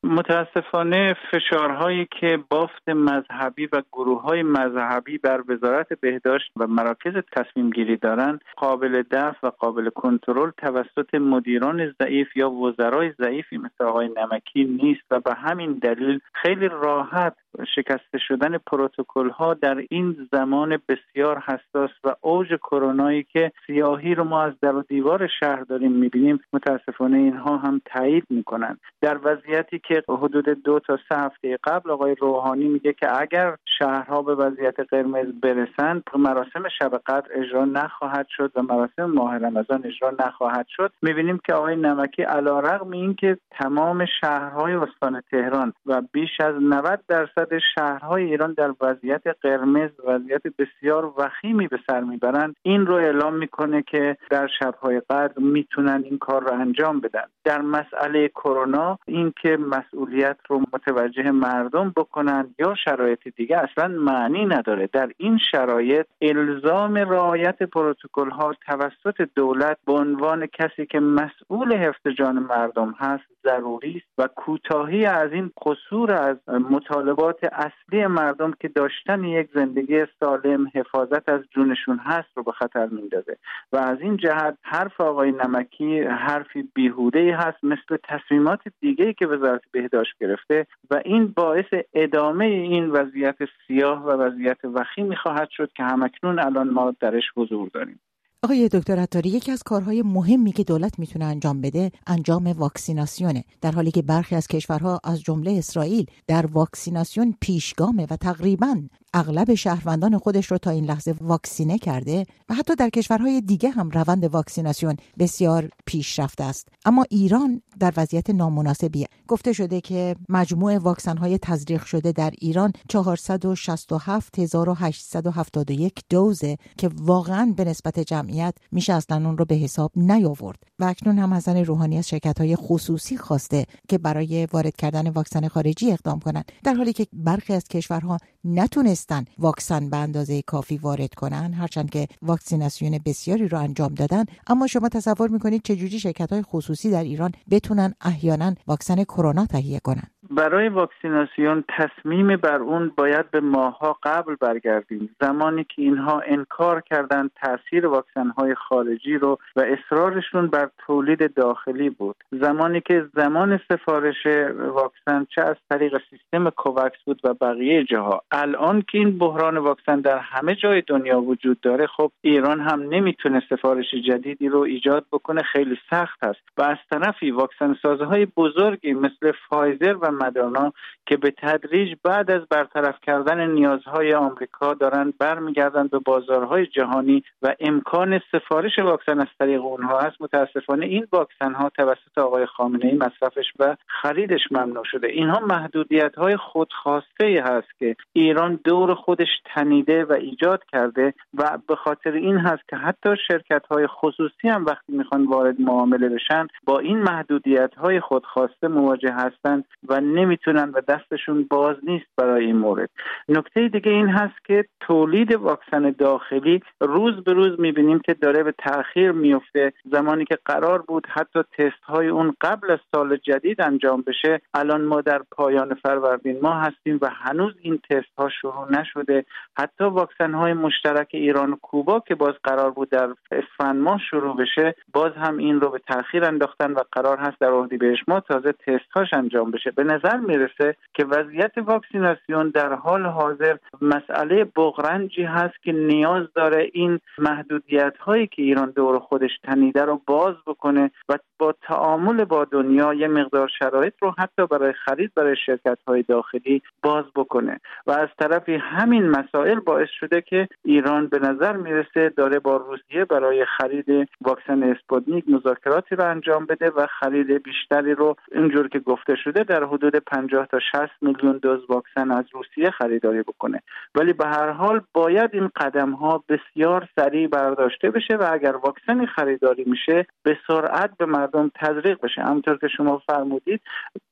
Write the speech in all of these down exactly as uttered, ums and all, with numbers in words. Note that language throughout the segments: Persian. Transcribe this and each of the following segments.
متاسفانه فشارهایی که بافت مذهبی و گروه‌های مذهبی بر وزارت بهداشت و مراکز تصمیم گیری دارند قابل دفع و قابل کنترل توسط مدیران ضعیف یا وزرای ضعیفی مثل آقای نمکی نیست و به همین دلیل خیلی راحت شکسته شدن پروتکل ها در این زمان بسیار حساس و اوج کرونایی که سیاهی رو ما از در و دیوار شهر داریم میبینیم، متاسفانه اینها هم تایید میکنن. در وضعیتی که حدود دو تا سه هفته قبل آقای روحانی میگه که اگر شهرها به وضعیت قرمز برسند مراسم شب قدر اجرا نخواهد شد و مراسم ماه رمضان اجرا نخواهد شد، میبینیم که آقای نمکی علیرغم اینکه تمام شهرهای استان تهران و بیش از نود درصد شهرهای ایران در وضعیت قرمز، وضعیت بسیار وخیمی به سر میبرند، این رو اعلام میکنه که در شبهای قدر میتونن این کار رو انجام بدن. در مسئله کرونا این که مسئولیت رو متوجه مردم بکنن یا شرایط دیگه اصلا معنی نداره. در این شرایط الزام رعایت پروتکل ها توسط دولت به عنوان کسی که مسئول حفظ جان مردم هست ضروری است و کوتاهی از این قصور از مطالبات اصلی مردم که داشتن یک زندگی سالم، حفاظت از جونشون هست رو به خطر میندازه و از این جهت حرف آقای نمکی حرفی بیهوده هست مثل تصمیمات دیگه‌ای که وزارت بهداشت گرفته و این باعث ادامه این وضعیت سیاه و وضعیت وخیمی خواهد شد که همکنون الان ما درش حضور داریم. آقای دکتر عطاری، یکی از کارهای مهمی که دولت میتونه انجام بده انجام واکسیناسیونه، در حالی که برخی از کشورها از جمله اسرائیل در واکسیناسیون پیشگامه و تقریباً اغلب شهروندان خودش رو تا این لحظه واکسینه کرده و حتی در کشورهای دیگه هم روند واکسیناسیون بسیار پیشرفته است. اما ایران در وضعیت نامناسبیه. گفته شده که مجموع واکسن‌های تزریق شده در ایران چهارصد و شصت و هفت هزار و هشتصد و هفتاد و یک دوزه که واقعاً به نسبت جمعیت میشه اصلا اون رو به حساب نیاورد. و اکنون هم حسن روحانی از شرکت‌های خصوصی خواسته که برای وارد کردن واکسن خارجی اقدام کنند، در حالی که برخی از کشورها نتونستن واکسن به اندازه کافی وارد کنن، هرچند که واکسیناسیون بسیاری رو انجام دادن. اما شما تصور میکنید چجوری شرکت‌های خصوصی در ایران بتونن احیانا واکسن کرونا تهیه کنن؟ برای واکسیناسیون تصمیم بر اون باید به ماه‌ها قبل برگردیم، زمانی که اینها انکار کردن تاثیر واکسن‌های خارجی رو و اصرارشون بر تولید داخلی بود، زمانی که زمان سفارش واکسن چه از طریق سیستم کوواکس بود و بقیه جاها. الان که این بحران واکسن در همه جای دنیا وجود داره، خب ایران هم نمیتونه سفارش جدیدی رو ایجاد بکنه، خیلی سخت است. و از طرفی واکسن سازهای بزرگی مثل فایزر و مدرنا که به تدریج بعد از برطرف کردن نیازهای آمریکا دارن برمیگردن به بازارهای جهانی و امکان سفارش واکسن از طریق اونها هست، متاسفانه این واکسن ها توسط آقای خامنه‌ای مصرفش و خریدش ممنوع شده. اینها محدودیت‌های خودخواسته هست که ایران دور خودش تنیده و ایجاد کرده و به خاطر این هست که حتی شرکت‌های خصوصی هم وقتی میخوان وارد معامله بشن با این محدودیت‌های خودخواسته مواجه هستند و نمیتونن و دستشون باز نیست برای این مورد. نکته دیگه این هست که تولید واکسن داخلی روز به روز میبینیم که داره به تأخیر میفته. زمانی که قرار بود حتی تست های اون قبل از سال جدید انجام بشه، الان ما در پایان فروردین ماه هستیم و هنوز این تست ها شروع نشده. حتی واکسن های مشترک ایران و کوبا که باز قرار بود در اسفند ماه شروع بشه، باز هم این رو به تأخیر انداختن و قرار هست در اردیبهشت ماه تازه تست هاش انجام بشه. به نظر میرسه که وضعیت واکسیناسیون در حال حاضر مسئله بغرنجی هست که نیاز داره این محدودیت هایی که ایران دور خودش تنیده رو باز بکنه و با تعامل با دنیا یه مقدار شرایط رو حتی برای خرید برای شرکت های داخلی باز بکنه. و از طرفی همین مسائل باعث شده که ایران به نظر میرسه داره با روسیه برای خرید واکسن اسپوتنیک مذاکراتی رو انجام بده و خرید بیشتری رو اینجور که گفته شده در حدود پنجاه تا شصت میلیون دوز واکسن از روسیه خریداری بکنه. ولی به هر حال باید این قدم ها بسیار سریع برداشته بشه و اگر واکسنی خریداری میشه به سرعت به مردم تزریق بشه. همونطور که شما فرمودید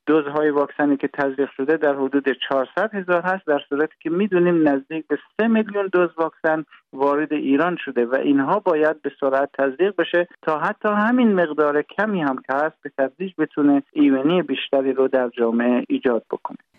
دوزهای واکسنی که تزریق شده در حدود چهارصد هزار هست، در صورتی که میدونیم نزدیک به سه میلیون دوز واکسن وارد ایران شده و اینها باید به سرعت تزریق بشه تا حتی همین مقدار کمی هم که هست به تدریج بتونه ایمنی بیشتری رو در جامعه ایجاد بکنه.